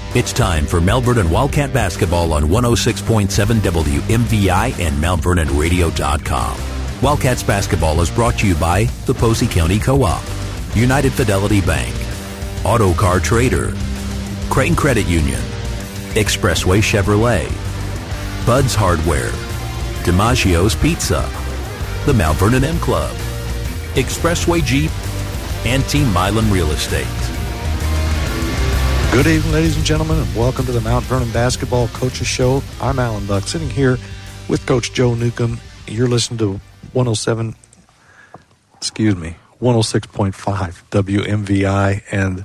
It's time for Mount Vernon Wildcat Basketball on 106.7 WMVI and MountVernonRadio.com. Wildcats Basketball is brought to you by the Posey County Co-op, United Fidelity Bank, Auto Car Trader, Creighton Credit Union, Expressway Chevrolet, Bud's Hardware, DiMaggio's Pizza, the Mount Vernon M Club, Expressway Jeep, and Team Milan Real Estate. Good evening, ladies and gentlemen, and welcome to the Mount Vernon Basketball Coaches Show. I'm Alan Buck, sitting here with Coach Joe Newcomb. You're listening to 106.5 WMVI and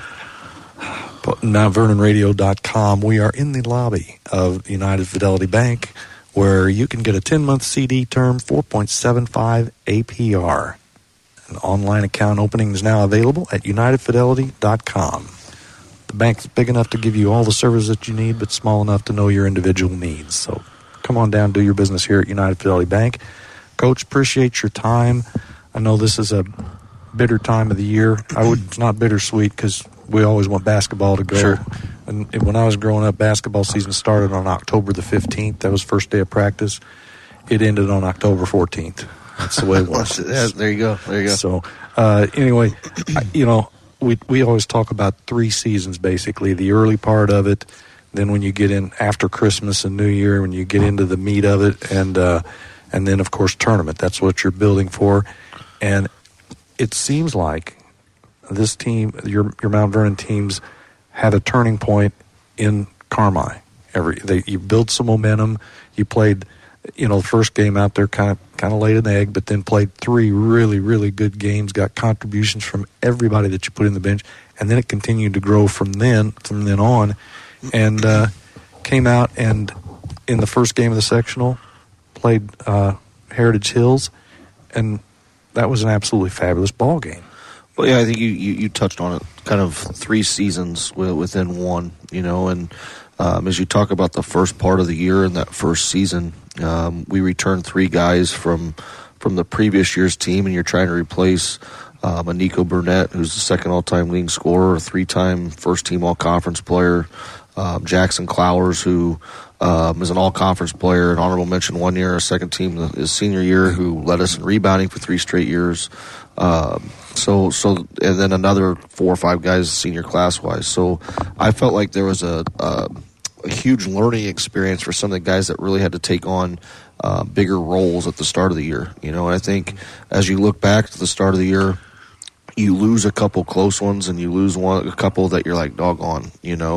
MountVernonRadio.com. We are in the lobby of United Fidelity Bank, where you can get a 10-month CD term, 4.75 APR. An online account opening is now available at UnitedFidelity.com. The bank's big enough to give you all the services that you need, but small enough to know your individual needs. So come on down, do your business here at United Fidelity Bank. Coach, appreciate your time. I know this is a bitter time of the year. It's not bittersweet because we always want basketball to go. Sure. And when I was growing up, basketball season started on October the 15th. That was first day of practice. It ended on October 14th. That's the way it was. There you go. So anyway, we always talk about 3 seasons, basically. The early part of it, then when you get in after Christmas and New Year, when you get into the meat of it, and then, of course, tournament. That's what you're building for. And it seems like this team, your Mount Vernon teams, had a turning point in Carmi. You built some momentum. You played, the first game out there kind of laid an egg, but then played 3 really, really good games, got contributions from everybody that you put in the bench, and then it continued to grow from then on, and came out and in the first game of the sectional played Heritage Hills, and that was an absolutely fabulous ball game. Well, yeah, I think you touched on it, kind of 3 seasons within one, and as you talk about the first part of the year and that first season, we returned 3 guys from the previous year's team, and you're trying to replace a Nico Burnett, who's the second all-time leading scorer, a 3-time first-team all-conference player, Jackson Clowers, who is an all-conference player, an honorable mention one year, a second team his senior year, who led us in rebounding for 3 straight years. So and then another 4 or 5 guys senior class-wise. So I felt like there was a huge learning experience for some of the guys that really had to take on bigger roles at the start of the year. And I think as you look back to the start of the year, you lose a couple close ones and you lose a couple that you're like, doggone,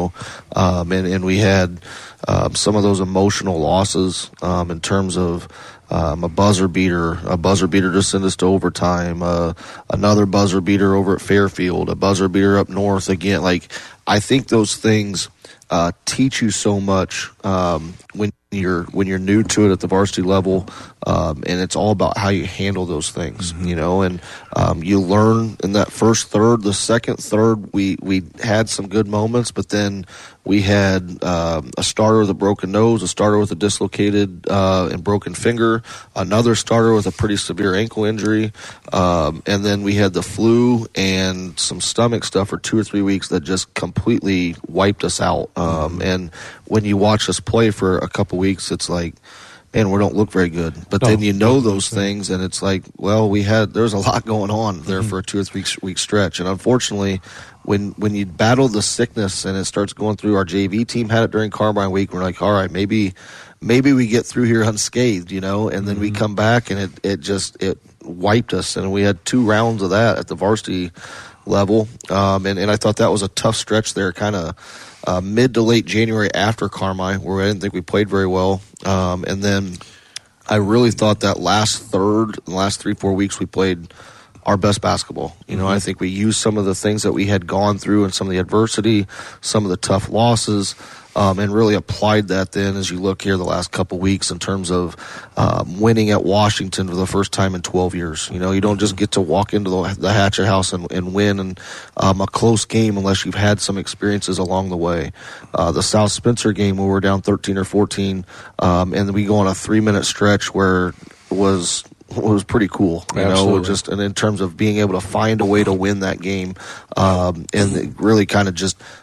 and we had some of those emotional losses in terms of a buzzer beater to send us to overtime, another buzzer beater over at Fairfield, a buzzer beater up north again. Like, I think those things teach you so much when you're new to it at the varsity level, and it's all about how you handle those things, and you learn in that first third. The second third, we had some good moments, but then we had a starter with a broken nose, a starter with a dislocated and broken finger, another starter with a pretty severe ankle injury, and then we had the flu and some stomach stuff for 2 or 3 weeks that just completely wiped us out. And when you watch us play for a couple weeks, it's like, man, we don't look very good. But then those things, and it's like, well, there's a lot going on there for a 2 or 3 week stretch. And unfortunately, when you battle the sickness and it starts going through, our JV team had it during Carmine week, we're like, all right, maybe we get through here unscathed, and then we come back and it wiped us. And we had 2 rounds of that at the varsity level. And I thought that was a tough stretch there, kind of mid to late January after Carmi, where I didn't think we played very well. And then I really thought that last 3-4 weeks we played our best basketball. I think we used some of the things that we had gone through and some of the adversity, some of the tough losses, and really applied that then as you look here the last couple weeks in terms of winning at Washington for the first time in 12 years. You don't just get to walk into the Hatchet House and win a close game unless you've had some experiences along the way. The South Spencer game where we're down 13 or 14, and then we go on a 3-minute stretch where it was pretty cool, just and in terms of being able to find a way to win that game, and really kind of just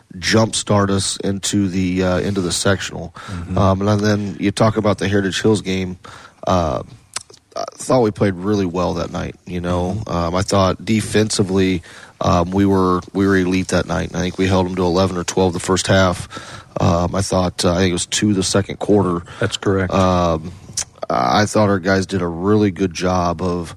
jumpstart us into the sectional. And then you talk about the Heritage Hills game. I thought we played really well that night. I thought defensively we were elite that night. I think we held them to 11 or 12 the first half. I think it was 2 the second quarter. That's correct. I thought our guys did a really good job of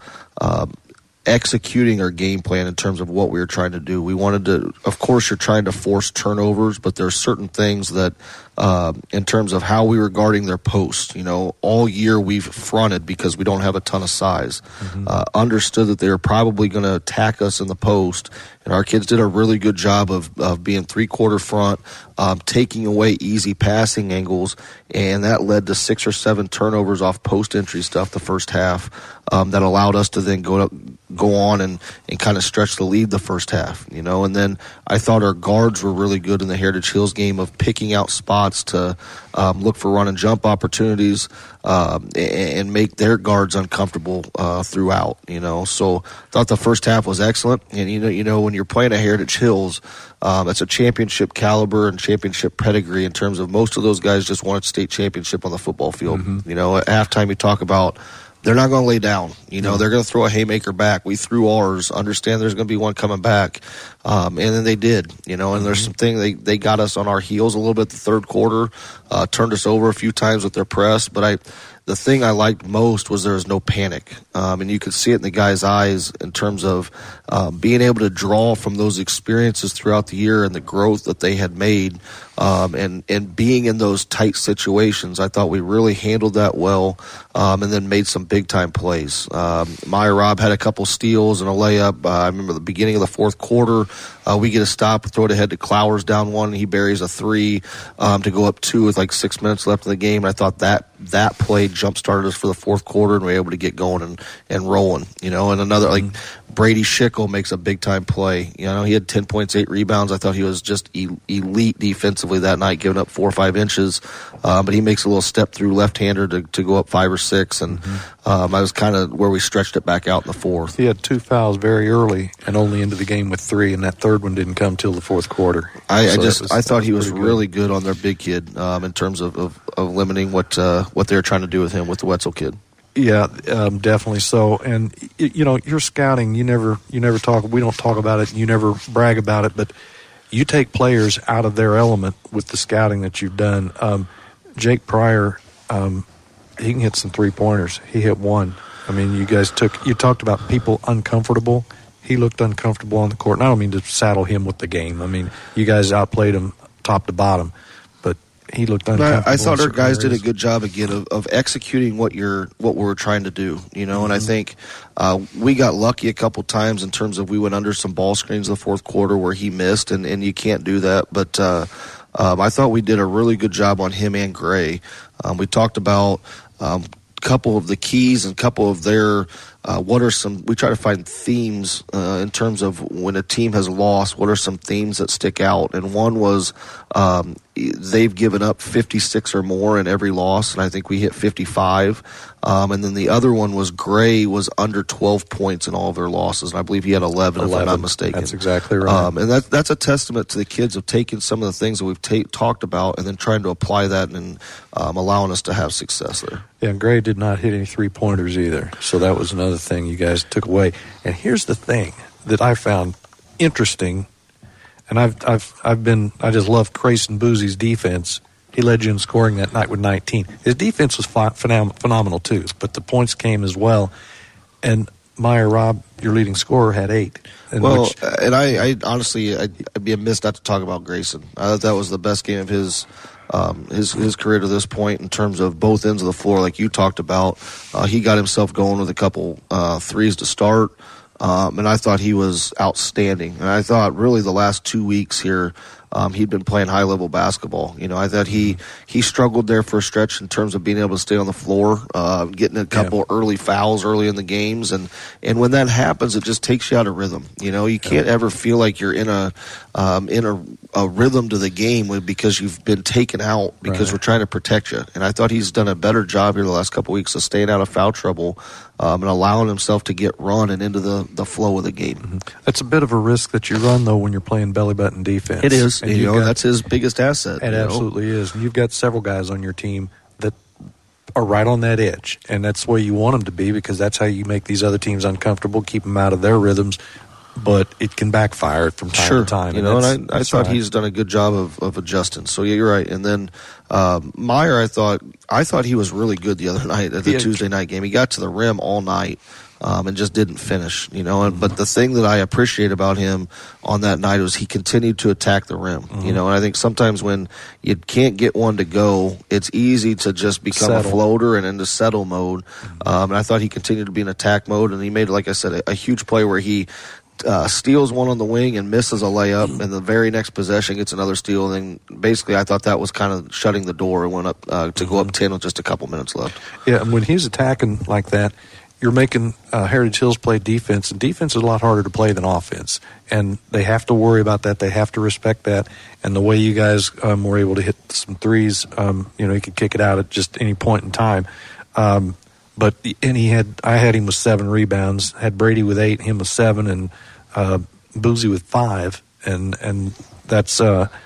executing our game plan in terms of what we were trying to do. We wanted to, of course, you're trying to force turnovers, but there are certain things that, in terms of how we were guarding their posts, all year we've fronted because we don't have a ton of size. Understood that they were probably going to attack us in the post, and our kids did a really good job of being 3-quarter front, taking away easy passing angles, and that led to 6 or 7 turnovers off post entry stuff the first half that allowed us to then go on and kind of stretch the lead the first half, and then I thought our guards were really good in the Heritage Hills game of picking out spots to look for run and jump opportunities and make their guards uncomfortable throughout, so I thought the first half was excellent. And when you're playing at Heritage Hills, it's a championship caliber and championship pedigree in terms of most of those guys just wanted state championship on the football field. At halftime you talk about they're not going to lay down. They're going to throw a haymaker back. We threw ours. Understand there's going to be one coming back. And then they did, and there's some things they got us on our heels a little bit the third quarter, turned us over a few times with their press. But the thing I liked most was there was no panic. And you could see it in the guys' eyes in terms of being able to draw from those experiences throughout the year and the growth that they had made. And being in those tight situations, I thought we really handled that well, and then made some big-time plays. Maya Robb had a couple steals and a layup. I remember the beginning of the fourth quarter, we get a stop, throw it ahead to Clowers down 1, and he buries a 3 to go up 2 with like 6 minutes left in the game. And I thought that play jump-started us for the fourth quarter, and we were able to get going and rolling. And another, like Brady Schickel makes a big-time play. He had 10 points, 8 rebounds. I thought he was just elite defensively that night, giving up 4 or 5 inches. But he makes a little step through left-hander to go up 5 or 6. And I was kind of where we stretched it back out in the fourth. He had 2 fouls very early and only into the game with 3, and that third one didn't come till the fourth quarter. I thought he was really good on their big kid in terms of limiting what they were trying to do with him with the Wetzel kid. Yeah, definitely so. And your scouting, you never talk. We don't talk about it. And you never brag about it, but you take players out of their element with the scouting that you've done. Jake Pryor, he can hit some 3-pointers. He hit 1. I mean, you talked about people uncomfortable. He looked uncomfortable on the court. And I don't mean to saddle him with the game. I mean, you guys outplayed him top to bottom, but he looked uncomfortable. I thought our guys did a good job again of executing what we're trying to do, And I think we got lucky a couple times in terms of we went under some ball screens in the fourth quarter where he missed, and you can't do that. But I thought we did a really good job on him and Gray. We talked about a couple of the keys and a couple of their we try to find themes in terms of when a team has lost, what are some themes that stick out? And one was they've given up 56 or more in every loss, and I think we hit 55. And then the other one was Gray was under 12 points in all of their losses, and I believe he had 11 if I'm not mistaken. That's exactly right. And that's a testament to the kids of taking some of the things that we've talked about and then trying to apply that and allowing us to have success there. Yeah, and Gray did not hit any 3-pointers either, so that was another thing you guys took away. And here's the thing that I found interesting, and I just love Grayson Boosie's defense. He led you in scoring that night with 19. His defense was phenomenal too, but the points came as well. And Maya Robb, your leading scorer, had 8. And I honestly, I'd be amiss not to talk about Grayson. I thought that was the best game of his career to this point in terms of both ends of the floor, like you talked about. He got himself going with a couple threes to start, and I thought he was outstanding. And I thought really the last 2 weeks here, he'd been playing high-level basketball. I thought he struggled there for a stretch in terms of being able to stay on the floor, getting a couple early fouls early in the games. And when that happens, it just takes you out of rhythm. You can't ever feel like you're in a rhythm to the game because you've been taken out because we're trying to protect you. And I thought he's done a better job here the last couple of weeks of staying out of foul trouble and allowing himself to get run and into the flow of the game. That's a bit of a risk that you run, though, when you're playing belly button defense. It is. And that's his biggest asset. It absolutely is. And you've got several guys on your team that are right on that edge, and that's where you want them to be, because that's how you make these other teams uncomfortable, keep them out of their rhythms. But it can backfire from time to time. And I thought he's done a good job of adjusting. So yeah, you're right. And then Meyer, I thought he was really good the other night at the Tuesday night game. He got to the rim all night. And just didn't finish, But the thing that I appreciate about him on that night was he continued to attack the rim, And I think sometimes when you can't get one to go, it's easy to just become a floater and into settle mode. And I thought he continued to be in attack mode, and he made, like I said, a huge play where he steals one on the wing and misses a layup, and the very next possession gets another steal. And then basically I thought that was kind of shutting the door and went up to go up 10 with just a couple minutes left. Yeah, and when he's attacking like that, you're making Heritage Hills play defense, and defense is a lot harder to play than offense. And they have to worry about that. They have to respect that. And the way you guys were able to hit some threes, you could kick it out at just any point in time. I had him with 7 rebounds, had Brady with 8, him with 7, and Boozy with 5. And that's,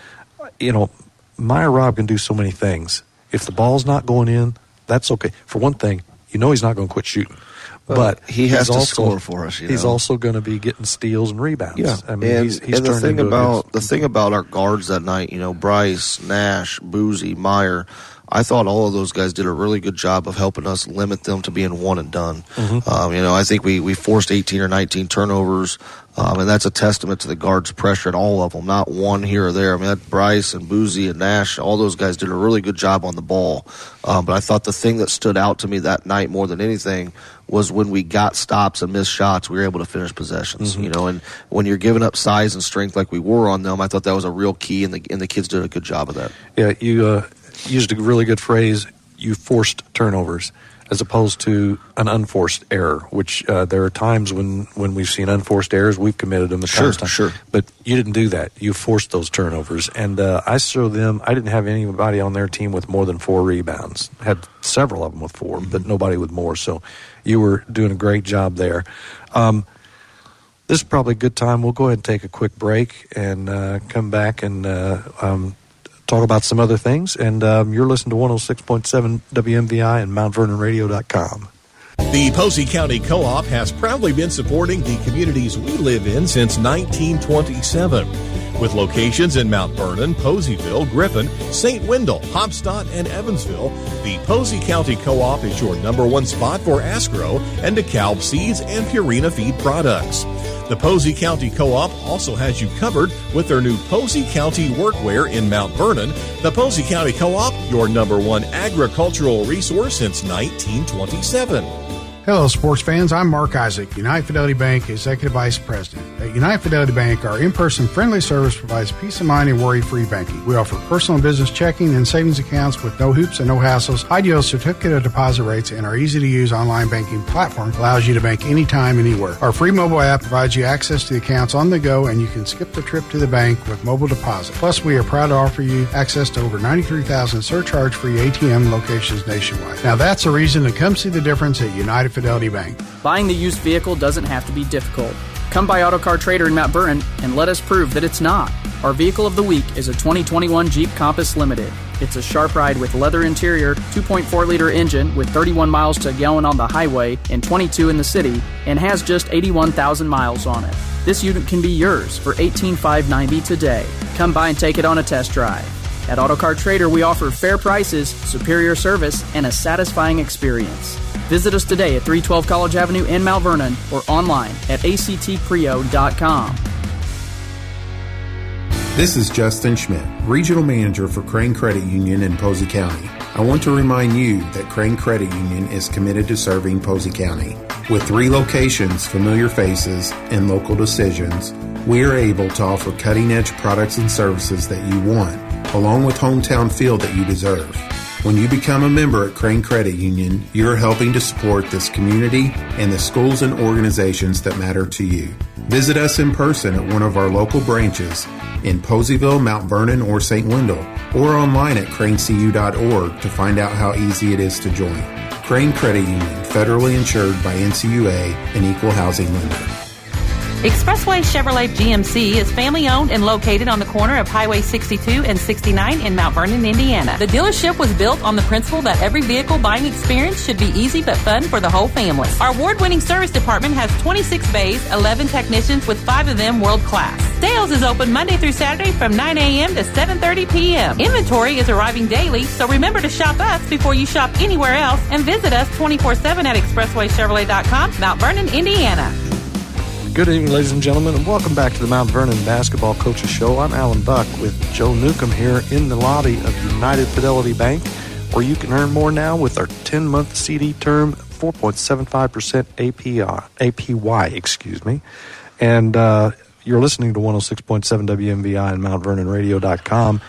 Meyer Robb can do so many things. If the ball's not going in, that's okay. For one thing, he's not going to quit shooting. But he has to score for us. He's also going to be getting steals and rebounds. Yeah, I mean, he's the thing about our guards that night, Bryce, Nash, Boozy, Meyer, I thought all of those guys did a really good job of helping us limit them to being one and done. I think we forced 18 or 19 turnovers, and that's a testament to the guards' pressure at all of them, not one here or there. I mean, that Bryce and Boozy and Nash, all those guys did a really good job on the ball. But I thought the thing that stood out to me that night more than anything was when we got stops and missed shots, we were able to finish possessions. And when you're giving up size and strength like we were on them, I thought that was a real key, and the kids did a good job of that. Yeah, you used a really good phrase. You forced turnovers as opposed to an unforced error, which there are times when we've seen unforced errors, we've committed them. Sure. But you didn't do that. You forced those turnovers. And I didn't have anybody on their team with more than 4 rebounds. Had several of them with 4, but nobody with more. So you were doing a great job there. This is probably a good time. We'll go ahead and take a quick break and come back and talk about some other things. And you're listening to 106.7 WMVI and MountVernonRadio.com. The Posey County Co-op has proudly been supporting the communities we live in since 1927. With locations in Mount Vernon, Poseyville, Griffin, St. Wendell, Hopstadt, and Evansville, the Posey County Co-op is your #1 spot for Asgrow and DeKalb seeds and Purina feed products. The Posey County Co-op also has you covered with their new Posey County Workwear in Mount Vernon. The Posey County Co-op, your #1 agricultural resource since 1927. Hello, sports fans. I'm Mark Isaac, United Fidelity Bank Executive Vice President. At United Fidelity Bank, our in-person friendly service provides peace of mind and worry-free banking. We offer personal and business checking and savings accounts with no hoops and no hassles, high-yield certificate of deposit rates, and our easy-to-use online banking platform allows you to bank anytime, anywhere. Our free mobile app provides you access to the accounts on the go, and you can skip the trip to the bank with mobile deposit. Plus, we are proud to offer you access to over 93,000 surcharge-free ATM locations nationwide. Now, that's a reason to come see the difference at United Fidelity Bank. Buying the used vehicle doesn't have to be difficult. Come by Autocar Trader in Mount Vernon and let us prove that it's not. Our vehicle of the week is a 2021 Jeep Compass Limited. It's a sharp ride with leather interior, 2.4-liter engine with 31 miles to a gallon on the highway and 22 in the city, and has just 81,000 miles on it. This unit can be yours for $18,590 today. Come by and take it on a test drive. At Autocar Trader, we offer fair prices, superior service, and a satisfying experience. Visit us today at 312 College Avenue in Mount Vernon or online at actprio.com. This is Justin Schmidt, Regional Manager for Crane Credit Union in Posey County. I want to remind you that Crane Credit Union is committed to serving Posey County. With 3 locations, familiar faces, and local decisions, we are able to offer cutting-edge products and services that you want, along with hometown feel that you deserve. When you become a member at Crane Credit Union, you're helping to support this community and the schools and organizations that matter to you. Visit us in person at one of our local branches in Poseyville, Mount Vernon, or St. Wendell, or online at cranecu.org to find out how easy it is to join. Crane Credit Union, federally insured by NCUA, an equal housing lender. Expressway Chevrolet GMC is family-owned and located on the corner of Highway 62 and 69 in Mount Vernon, Indiana. The dealership was built on the principle that every vehicle buying experience should be easy but fun for the whole family. Our award-winning service department has 26 bays, 11 technicians, with 5 of them world-class. Sales is open Monday through Saturday from 9 a.m. to 7:30 p.m. Inventory is arriving daily, so remember to shop us before you shop anywhere else and visit us 24/7 at expresswaychevrolet.com, Mount Vernon, Indiana. Good evening, ladies and gentlemen, and welcome back to the Mount Vernon Basketball Coaches Show. I'm Alan Buck with Joe Newcomb here in the lobby of United Fidelity Bank, where you can earn more now with our 10-month CD term, 4.75% APY, And you're listening to 106.7 WMVI and MountVernonRadio.com.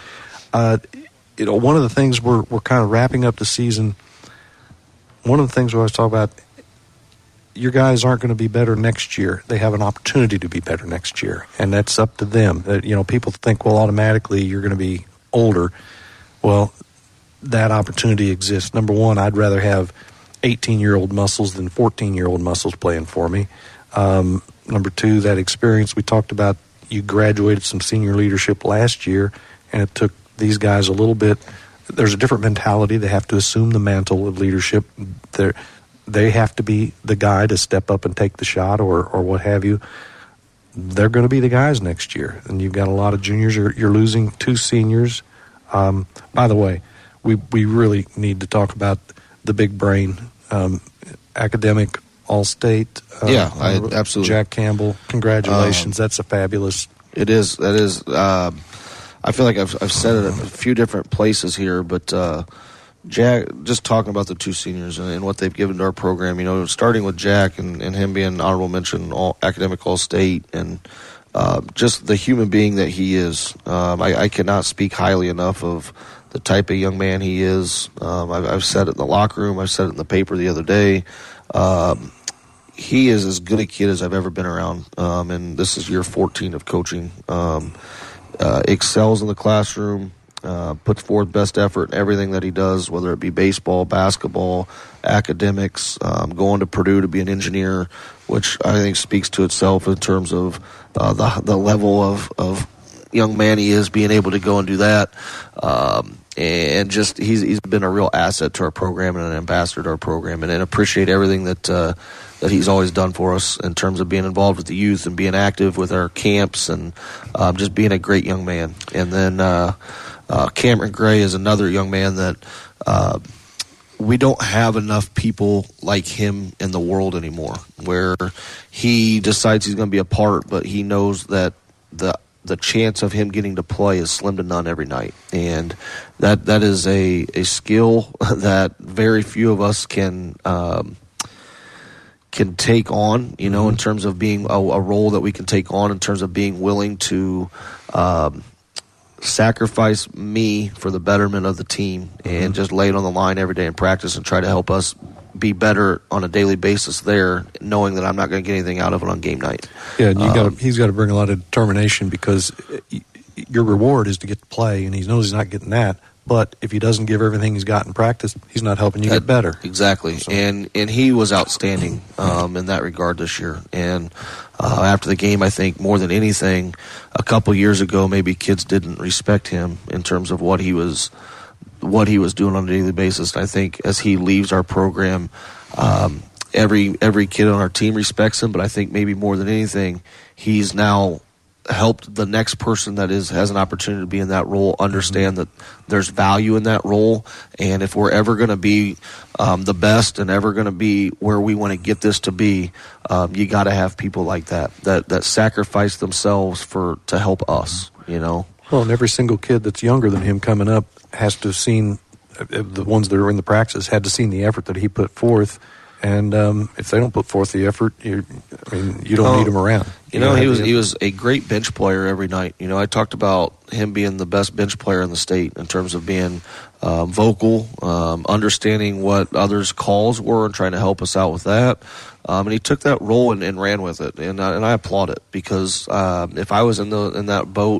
One of the things we're kind of wrapping up the season. One of the things we always talk about, your guys aren't going to be better next year. They have an opportunity to be better next year, and that's up to them. People think, well, automatically you're going to be older. Well, that opportunity exists. Number one, I'd rather have 18-year-old muscles than 14-year-old muscles playing for me. Number two, that experience we talked about, you graduated some senior leadership last year, and it took these guys a little bit. There's a different mentality. They have to assume the mantle of leadership. They have to be the guy to step up and take the shot or what have you. They're going to be the guys next year. And you've got a lot of juniors. You're losing 2 seniors. By the way, we really need to talk about the big brain, academic All-State. Absolutely. Jack Campbell, congratulations. That's a fabulous. It is. That is. I feel like I've said it a few different places here, but Jack, just talking about the 2 seniors and what they've given to our program, starting with Jack and him being honorable mention academic All-State, and just the human being that he is. I cannot speak highly enough of the type of young man he is. I've said it in the locker room. I've said it in the paper the other day. He is as good a kid as I've ever been around, and this is year 14 of coaching. Excels in the classroom. Puts forth best effort in everything that he does, whether it be baseball, basketball, academics, going to Purdue to be an engineer, which I think speaks to itself in terms of the level of young man he is, being able to go and do that. And just he's been a real asset to our program and an ambassador to our program, and appreciate everything that he's always done for us in terms of being involved with the youth and being active with our camps and just being a great young man. And then Cameron Gray is another young man that we don't have enough people like him in the world anymore, where he decides he's going to be a part, but he knows that the chance of him getting to play is slim to none every night. And that is a skill that very few of us can take on, in terms of being a role that we can take on, in terms of being willing to sacrifice me for the betterment of the team and just lay it on the line every day in practice and try to help us be better on a daily basis there, knowing that I'm not going to get anything out of it on game night. Yeah, and he's got to bring a lot of determination, because your reward is to get to play, and he knows he's not getting that. But if he doesn't give everything he's got in practice, he's not helping you get better. Exactly. So. And he was outstanding in that regard this year. And after the game, I think more than anything, a couple years ago, maybe kids didn't respect him in terms of what he was doing on a daily basis. And I think as he leaves our program, every kid on our team respects him. But I think maybe more than anything, he's now helped the next person that has an opportunity to be in that role understand that there's value in that role. And if we're ever going to be the best and ever going to be where we want to get this to be, you got to have people like that sacrifice themselves to help us, Well, and every single kid that's younger than him coming up has to have seen, the ones that are in the practice had to seen the effort that he put forth. And if they don't put forth the effort, you don't need them around. He was a great bench player every night. I talked about him being the best bench player in the state in terms of being vocal, understanding what others' calls were and trying to help us out with that. And he took that role and ran with it. And I applaud it, because if I was in that boat,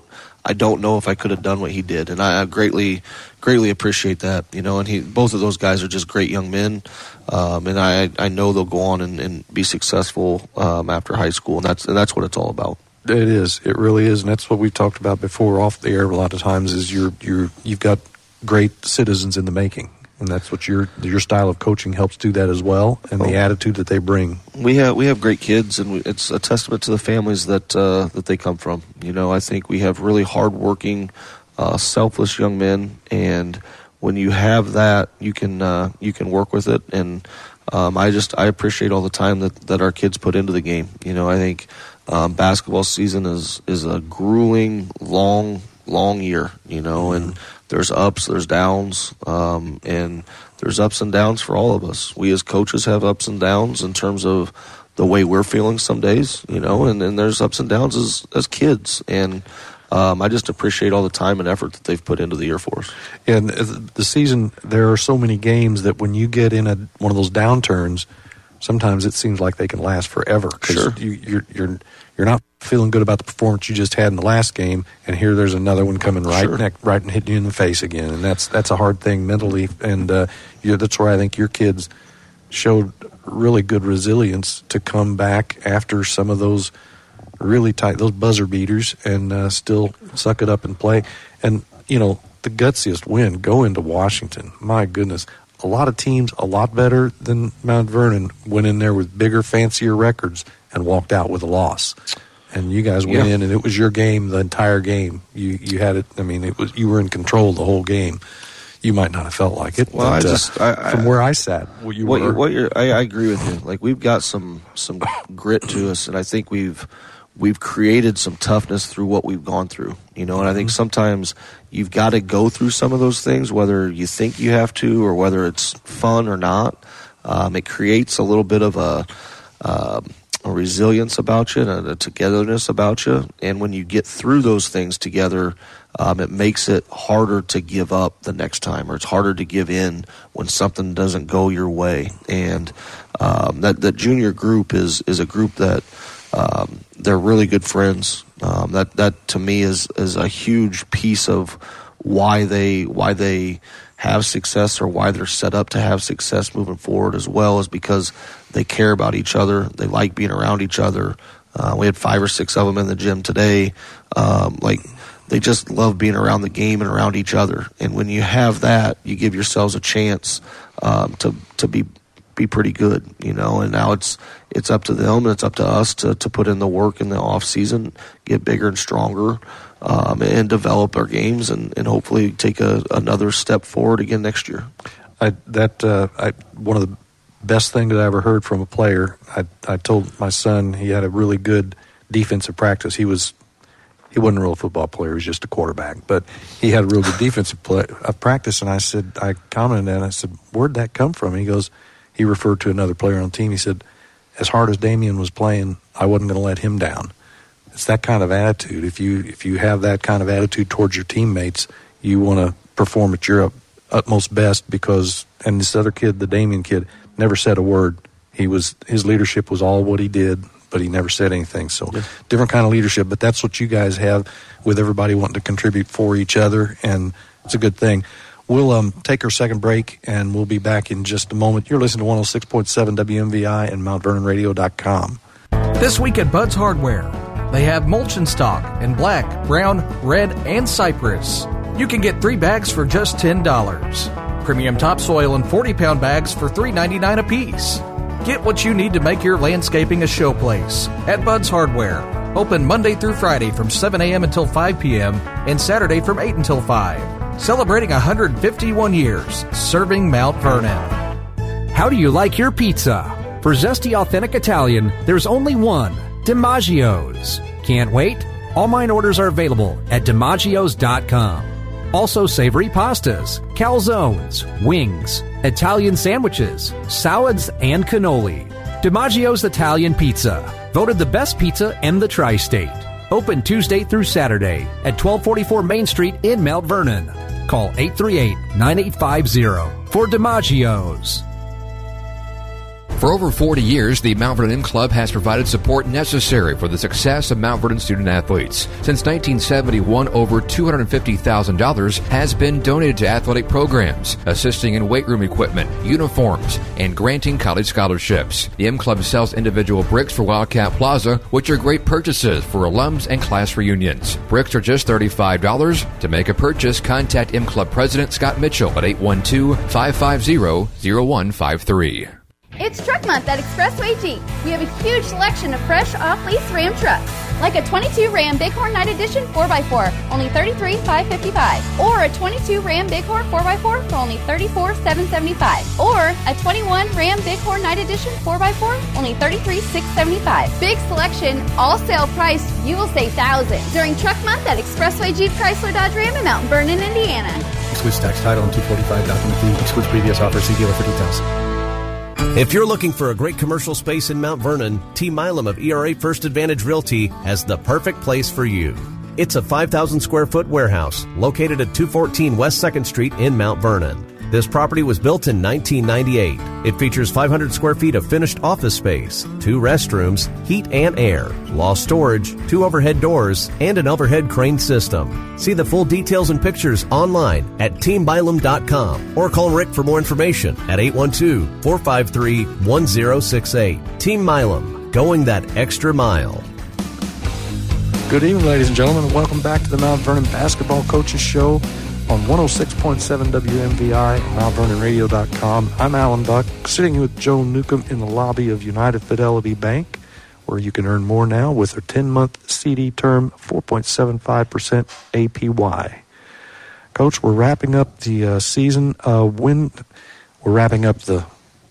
I don't know if I could have done what he did, and I greatly appreciate that. And both of those guys are just great young men, and I know they'll go on and be successful after high school, and that's what it's all about. It is. It really is, and that's what we've talked about before off the air a lot of times. Is you've got great citizens in the making. And that's what your style of coaching helps do that as well, and the attitude that they bring. We have great kids, and it's a testament to the families that they come from. I think we have really hardworking, selfless young men, and when you have that, you can work with it. And I appreciate all the time that our kids put into the game. I think basketball season is a grueling, long year. And there's ups, there's downs, and there's ups and downs for all of us. We as coaches have ups and downs in terms of the way we're feeling some days, and then there's ups and downs as kids. And I just appreciate all the time and effort that they've put into the year for us. And the season, there are so many games that when you get in one of those downturns, sometimes it seems like they can last forever. Sure. You're not feeling good about the performance you just had in the last game, and here there's another one coming right and hitting you in the face again, and that's a hard thing mentally. And that's where I think your kids showed really good resilience to come back after some of those really tight, those buzzer beaters, and still suck it up and play. And the gutsiest win, go into Washington. My goodness. A lot of teams, a lot better than Mount Vernon, went in there with bigger, fancier records and walked out with a loss. And you guys went in, and it was your game the entire game. You had it. I mean, you were in control the whole game. You might not have felt like it. Well, but, from where I sat, I agree with you. Like, we've got some grit to us, and I think we've created some toughness through what we've gone through. And I think sometimes you've got to go through some of those things, whether you think you have to or whether it's fun or not. It creates a little bit of a resilience about you and a togetherness about you. And when you get through those things together, it makes it harder to give up the next time, or it's harder to give in when something doesn't go your way. And that junior group is a group that they're really good friends. That to me is a huge piece of why they have success, or why they're set up to have success moving forward, as well as because they care about each other. They like being around each other. We had 5 or 6 of them in the gym today. They just love being around the game and around each other. And when you have that, you give yourselves a chance to be pretty good, and now it's up to them, and it's up to us to put in the work in the off season, get bigger and stronger, and develop our games, and hopefully take another step forward again next year. One of the best things that I ever heard from a player, I told my son he had a really good defensive practice. He wasn't a real football player, he was just a quarterback, but he had a real good defensive practice, and I commented on it, I said, where'd that come from? And he referred to another player on the team. He said, as hard as Damian was playing, I wasn't going to let him down. It's that kind of attitude. If you have that kind of attitude towards your teammates, you want to perform at your utmost best, and this other kid, the Damian kid, never said a word. His leadership was all what he did, but he never said anything. So different kind of leadership, but that's what you guys have, with everybody wanting to contribute for each other, and it's a good thing. We'll take our second break, and we'll be back in just a moment. You're listening to 106.7 WMVI and MountVernonRadio.com. This week at Bud's Hardware, they have mulch in stock in black, brown, red, and cypress. You can get 3 bags for just $10. Premium topsoil in 40-pound bags for $3.99 apiece. Get what you need to make your landscaping a showplace at Bud's Hardware. Open Monday through Friday from 7 a.m. until 5 p.m. and Saturday from 8 until 5. Celebrating 151 years, serving Mount Vernon. How do you like your pizza? For zesty, authentic Italian, there's only one, DiMaggio's. Can't wait? Online orders are available at DiMaggios.com. Also savory pastas, calzones, wings, Italian sandwiches, salads, and cannoli. DiMaggio's Italian Pizza, voted the best pizza in the tri-state. Open Tuesday through Saturday at 1244 Main Street in Mount Vernon. Call 838-9850 for DiMaggio's. For over 40 years, the Mount Vernon M Club has provided support necessary for the success of Mount Vernon student-athletes. Since 1971, over $250,000 has been donated to athletic programs, assisting in weight room equipment, uniforms, and granting college scholarships. The M Club sells individual bricks for Wildcat Plaza, which are great purchases for alums and class reunions. Bricks are just $35. To make a purchase, contact M Club President Scott Mitchell at 812-550-0153. It's Truck Month at Expressway Jeep. We have a huge selection of fresh off-lease Ram trucks, like a 22 Ram Bighorn Night Edition 4x4, only $33,555, or a 22 Ram Bighorn 4x4 for only $34,775, or a 21 Ram Bighorn Night Edition 4x4, only $33,675. Big selection, all sale price. You will save thousands during Truck Month at Expressway Jeep Chrysler Dodge Ram in Mount Vernon, Indiana. Excludes tax, title, and $245 document fee. Excludes previous offer. See dealer for details. If you're looking for a great commercial space in Mount Vernon, T. Milam of ERA First Advantage Realty has the perfect place for you. It's a 5,000 square foot warehouse located at 214 West 2nd Street in Mount Vernon. This property was built in 1998. It features 500 square feet of finished office space, 2 restrooms, heat and air, loft storage, 2 overhead doors, and an overhead crane system. See the full details and pictures online at teambylam.com or call Rick for more information at 812-453-1068. Team Milam, going that extra mile. Good evening, ladies and gentlemen, and welcome back to the Mount Vernon Basketball Coaches Show on 106.7 WMVI and MountVernonRadio.com. I'm Alan Buck, sitting with Joe Newcomb in the lobby of United Fidelity Bank, where you can earn more now with their 10-month CD term, 4.75% APY. Coach, we're wrapping up the season. We're wrapping up the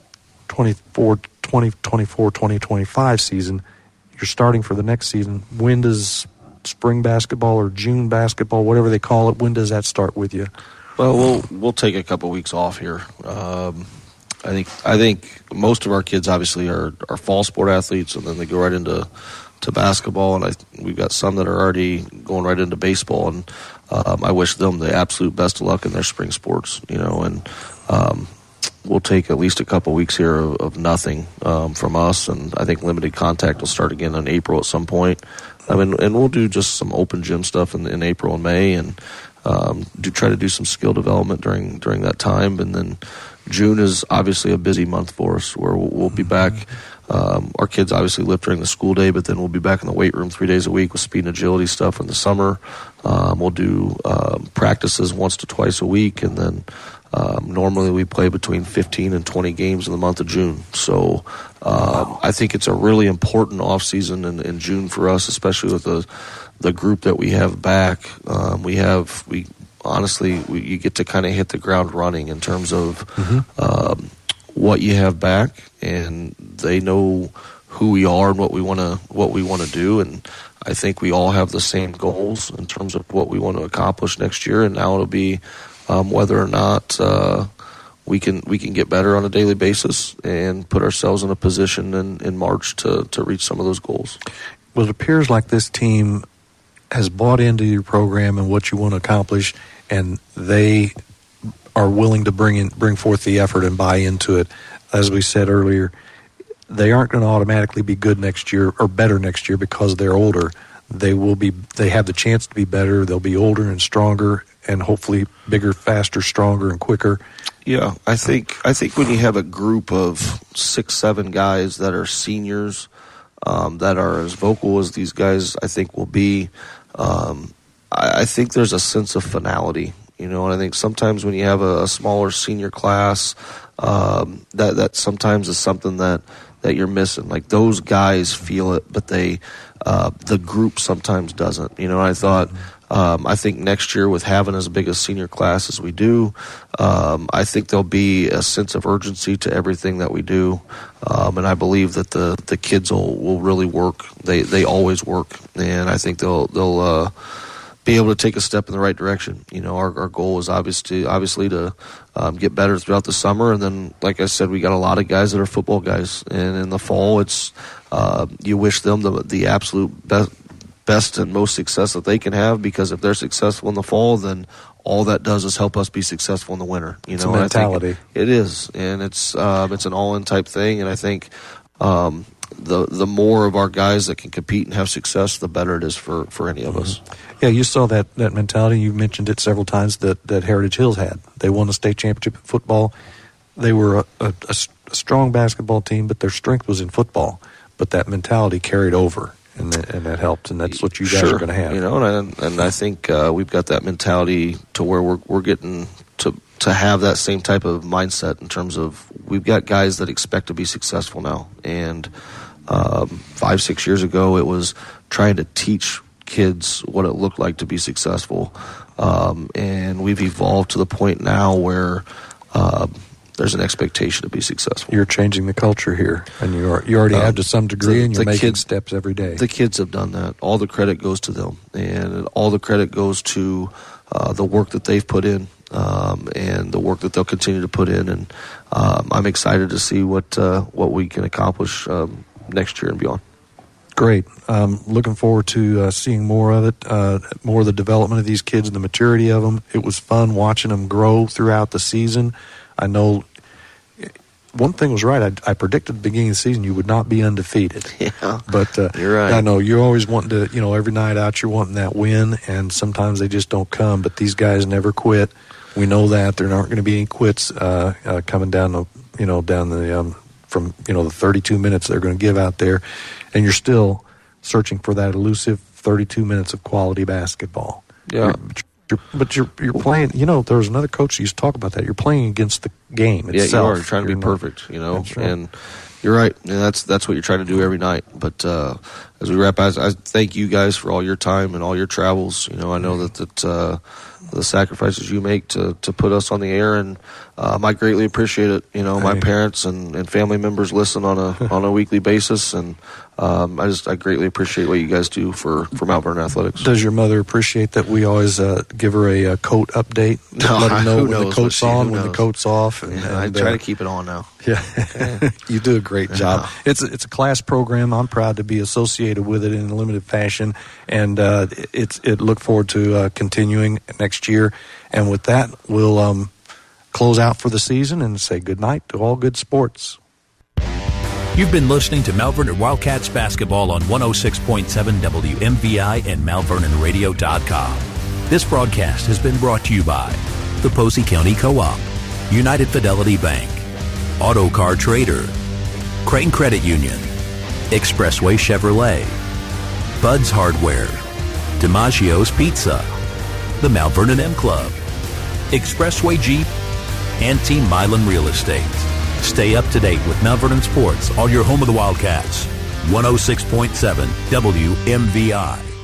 2024-2025 season. You're starting for the next season. When does spring basketball or June basketball, whatever they call it, when does that start with you? Well, we'll take a couple weeks off here. I think most of our kids obviously are fall sport athletes, and then they go right into basketball, and we've got some that are already going right into baseball, and I wish them the absolute best of luck in their spring sports, and we'll take at least a couple weeks here of nothing from us, and I think limited contact will start again in April at some point. And we'll do just some open gym stuff in April and May, and try to do some skill development during that time. And then June is obviously a busy month for us, where we'll be back. Our kids obviously lift during the school day, but then we'll be back in the weight room 3 days a week with speed and agility stuff in the summer. We'll do practices once to twice a week, and then normally we play between 15 and 20 games in the month of June. So I think it's a really important off season in June for us, especially with the group that we have back. You get to kind of hit the ground running in terms of what you have back, and they know who we are and what we want to do. And I think we all have the same goals in terms of what we want to accomplish next year. And now it'll be whether or not we can get better on a daily basis and put ourselves in a position in March to reach some of those goals. Well, it appears like this team has bought into your program and what you want to accomplish, and they are willing to bring forth the effort and buy into it. As we said earlier, they aren't going to automatically be good next year or better next year because they're older. They have the chance to be better. They'll be older and stronger, and hopefully bigger, faster, stronger, and quicker. Yeah, I think when you have a group of 6-7 guys that are seniors, that are as vocal as these guys I think will be, I think there's a sense of finality, and I think sometimes when you have a smaller senior class, that sometimes is something that you're missing. Like, those guys feel it, but the group sometimes doesn't. I thought, I think next year, with having as big a senior class as we do, I think there'll be a sense of urgency to everything that we do, and I believe that the kids will really work. They always work, and I think they'll be able to take a step in the right direction. Our goal is obviously to get better throughout the summer, and then, like I said, we got a lot of guys that are football guys, and in the fall, it's you wish them the absolute best and most success that they can have, because if they're successful in the fall, then all that does is help us be successful in the winter. It's a mentality. It is, and it's an all-in type thing, and I think the more of our guys that can compete and have success, the better it is for any of us. Yeah, you saw that mentality. You mentioned it several times that Heritage Hills had. They won the state championship in football. They were a strong basketball team, but their strength was in football. But that mentality carried over, and that helped, and that's what you guys are going to have. And I think we've got that mentality to where we're getting to have that same type of mindset in terms of we've got guys that expect to be successful now. And 5-6 years ago, it was trying to teach kids what it looked like to be successful. And we've evolved to the point now where there's an expectation to be successful. You're changing the culture here, and you already have to some degree, and you're making steps every day. The kids have done that. All the credit goes to them, and all the credit goes to the work that they've put in, and the work that they'll continue to put in. And I'm excited to see what we can accomplish next year and beyond. Great. Looking forward to seeing more of it, more of the development of these kids and the maturity of them. It was fun watching them grow throughout the season. I know one thing was right. I predicted at the beginning of the season you would not be undefeated. Yeah, but you're right. I know you're always wanting to, every night out you're wanting that win, and sometimes they just don't come. But these guys never quit. We know that there aren't going to be any quits coming down the from the 32 minutes they're going to give out there, and you're still searching for that elusive 32 minutes of quality basketball. Yeah. But you're playing. There was another coach who used to talk about that. You're playing against the game itself. Yeah, you are. You're trying to be perfect. That's right. And you're right. And that's what you're trying to do every night. But as we wrap, I thank you guys for all your time and all your travels. I know that the sacrifices you make to put us on the air, and I greatly appreciate it. My parents and family members listen on a weekly basis, and I greatly appreciate what you guys do for Mount Vernon Athletics. Does your mother appreciate that we always give her a coat update? Let her know when the coat's on, when the coat's off. And I try to keep it on now. Yeah, you do a great job. It's a class program. I'm proud to be associated with it in a limited fashion, and it look forward to continuing next year. And with that, we'll close out for the season and say good night to all good sports. You've been listening to Mount Vernon Wildcats basketball on 106.7 WMVI and MountVernonRadio.com. This broadcast has been brought to you by the Posey County Co-op, United Fidelity Bank, Auto Car Trader, Crane Credit Union, Expressway Chevrolet, Bud's Hardware, DiMaggio's Pizza, the Mount Vernon M Club, Expressway Jeep, and Team Milan Real Estate. Stay up to date with Mount Vernon Sports on your home of the Wildcats, 106.7 WMVI.